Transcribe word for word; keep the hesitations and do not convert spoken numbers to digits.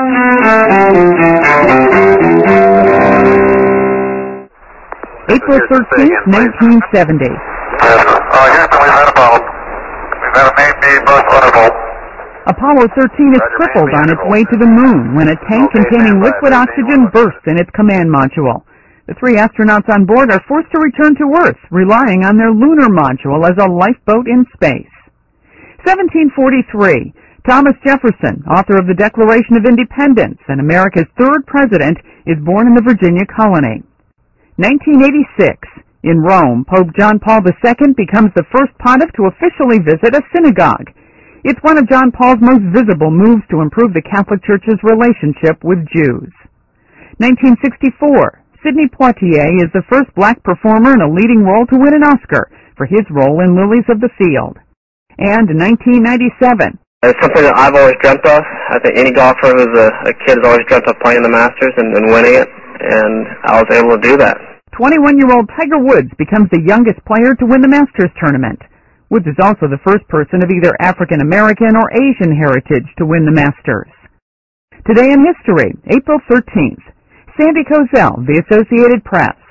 April thirteenth, nineteen seventy. Uh, Houston, we've had a problem. We've had a main B bus undervolt. Apollo thirteen is crippled on its way to the moon when a tank containing liquid oxygen bursts in its command module. The three astronauts on board are forced to return to Earth, relying on their lunar module as a lifeboat in space. seventeen forty-three. Thomas Jefferson, author of the Declaration of Independence and America's third president, is born in the Virginia colony. nineteen eighty-six. In Rome, Pope John Paul the Second becomes the first pontiff to officially visit a synagogue. It's one of John Paul's most visible moves to improve the Catholic Church's relationship with Jews. nineteen sixty-four. Sidney Poitier is the first black performer in a leading role to win an Oscar for his role in Lilies of the Field. And nineteen ninety-seven. It's something that I've always dreamt of. I think any golfer who's a, a kid has always dreamt of playing the Masters and, and winning it, and I was able to do that. twenty-one-year-old Tiger Woods becomes the youngest player to win the Masters tournament. Woods is also the first person of either African American or Asian heritage to win the Masters. Today in history, April thirteenth. Sandy Kozel, The Associated Press.